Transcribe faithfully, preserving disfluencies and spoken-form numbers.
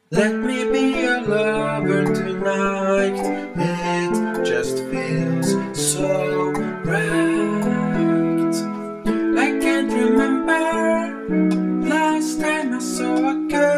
Let me be your lover tonight. It just feels so right. I can't remember last time I saw a girl